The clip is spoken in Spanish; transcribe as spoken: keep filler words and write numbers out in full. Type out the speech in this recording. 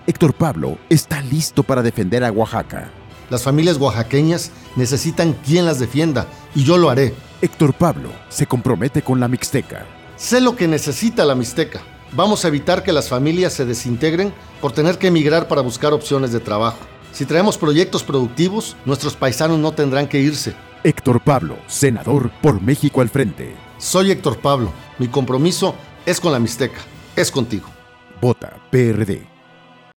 Héctor Pablo está listo para defender a Oaxaca. Las familias oaxaqueñas necesitan quien las defienda, y yo lo haré. Héctor Pablo se compromete con la Mixteca. Sé lo que necesita la Mixteca. Vamos a evitar que las familias se desintegren por tener que emigrar para buscar opciones de trabajo. Si traemos proyectos productivos, nuestros paisanos no tendrán que irse. Héctor Pablo, senador por México al frente. Soy Héctor Pablo. Mi compromiso es con la Mixteca. Es contigo. Vota P R D.